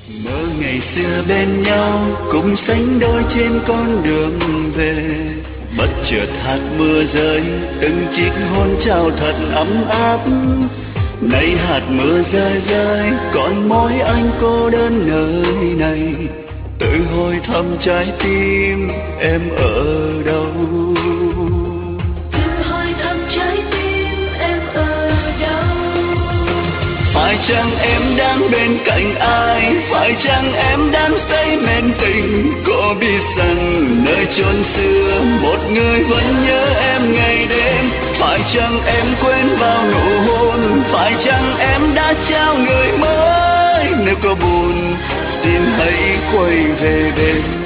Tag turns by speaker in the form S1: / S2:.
S1: Mơ ngày xưa bên nhau cùng sánh đôi trên con đường về, bất chợt hạt mưa rơi từng chiếc hôn trao thật ấm áp. Nay hạt mưa rơi rơi còn mỗi anh cô đơn nơi này, tự hỏi thăm trái tim em ở đâu.
S2: Tự hỏi thăm trái tim em ở đâu.
S1: Phải chăng em đang bên cạnh ai, phải chăng em đang say mến tình. Có biết rằng nơi chốn xưa một người vẫn nhớ em ngày đêm. Phải chăng em quên bao nụ hôn, phải chăng em đã trao người mới. Nếu có buồn xin hãy quay về bên.